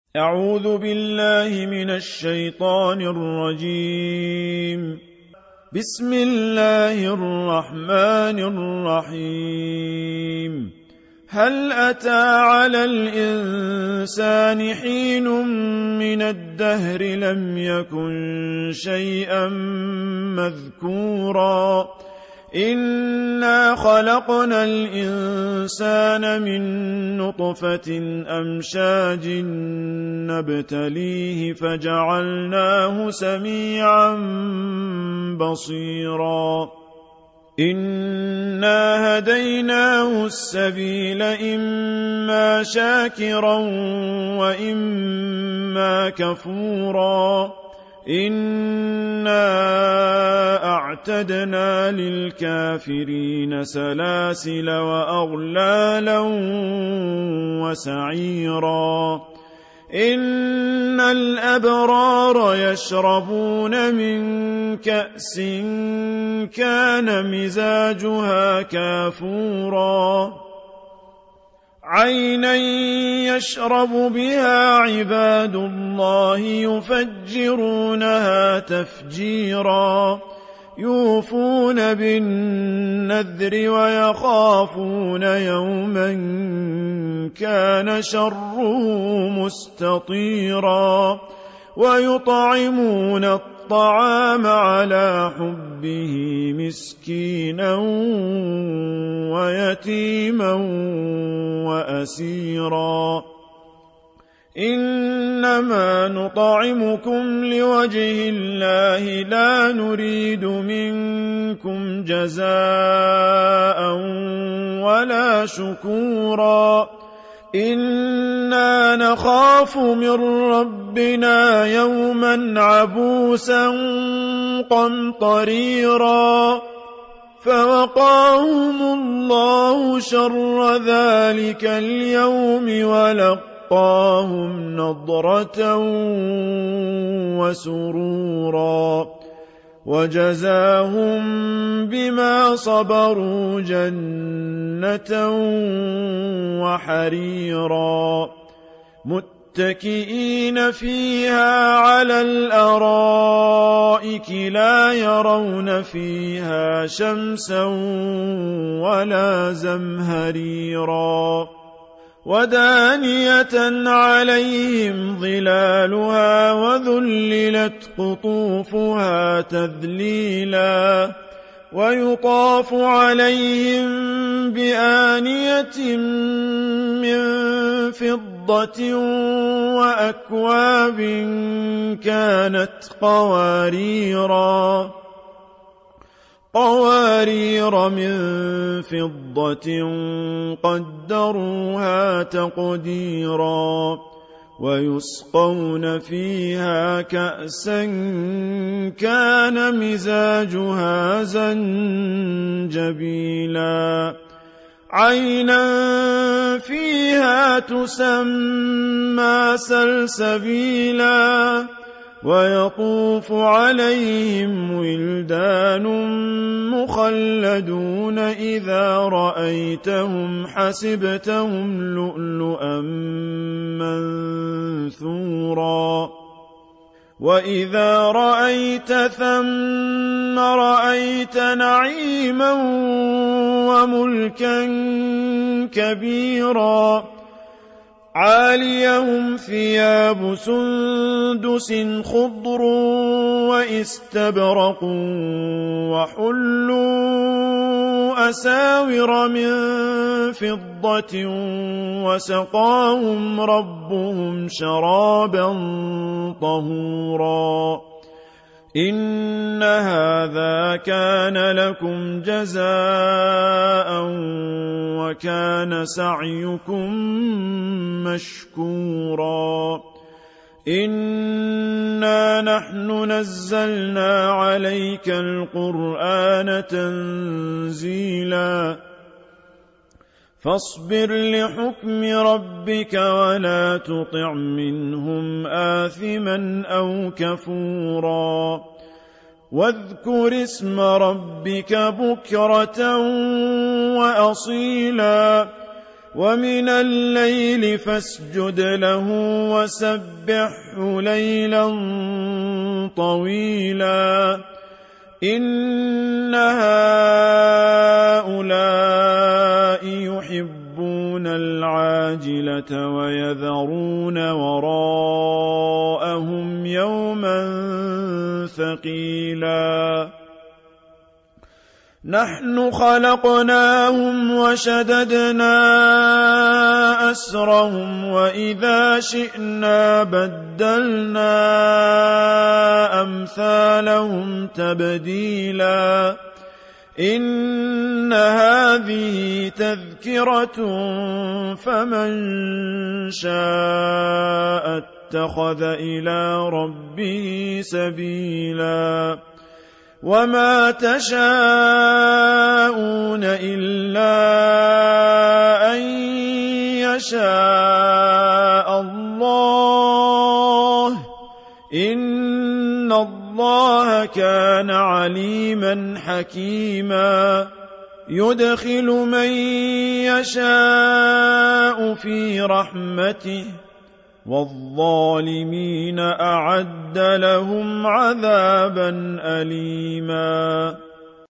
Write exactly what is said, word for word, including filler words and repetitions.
أعوذ بالله من الشيطان الرجيم. بسم الله الرحمن الرحيم. هل أتى على الإنسان حين من الدهر لم يكن شيئا مذكورا إنا خلقنا الإنسان من نطفة أمشاج نبتليه فجعلناه سميعا بصيرا إنا هديناه السبيل إما شاكرا وإما كفورا إنا أعتدنا للكافرين سلاسل وأغلالا وسعيرا إن الأبرار يشربون من كأس كان مزاجها كافورا عينا يشرب بها عباد الله يفجرونها تفجيرا يوفون بالنذر ويخافون يوما كان شره مستطيرا ويطعمون الطعام على حبه مسكينا ويتيما وأسيرا إنما نطعمكم لوجه الله لا نريد منكم جزاء ولا شكورا إنا نخاف من ربنا يوما عبوسا قمطريرا فوقاهم الله شر ذلك اليوم ولقاهم نضرة وسرورا وجزاهم بما صبروا جنة وحريرا متكئين فيها على الأرائك لا يرون فيها شمسا ولا زمهريرا ودانية عليهم ظلالها وذللت قطوفها تذليلا ويطاف عليهم بآنية من فضة وأكواب كانت قواريرا قوارير من فضة قدروها تقديرا ويسقون فيها كأسا كان مزاجها زنجبيلا عينا فيها تسمى سلسبيلا ويطوف عليهم ولدان مخلدون إذا رأيتهم حسبتهم لؤلؤا منثورا وإذا رأيت ثم رأيت نعيما وملكا كبيرا عاليهم ثياب سندس خضر واستبرق وحلوا أساور من فضة وسقاهم ربهم شرابا طهورا إن هذا كان لكم جزاء وكان سعيكم مشكورا إنا نحن نزلنا عليك القرآن تنزيلا فاصبر لحكم ربك ولا تطع منهم آثما أو كفورا واذكر اسم ربك بكرة وأصيلا ومن الليل فاسجد له وسبحه ليلا طويلا إن هؤلاء يحبون العاجلة ويذرون وراءهم يوما ثقيلا نحن خلقناهم وشددنا أسرهم وإذا شئنا بدلنا أمثالهم تبديلا إن هذه تذكرة فمن شاء اتخذ إلى ربه سبيلا وما تشاءون إلا أن يشاء الله إن الله كان عليما حكيما يدخل من يشاء في رحمته والظالمين أعد لهم عذابا أليما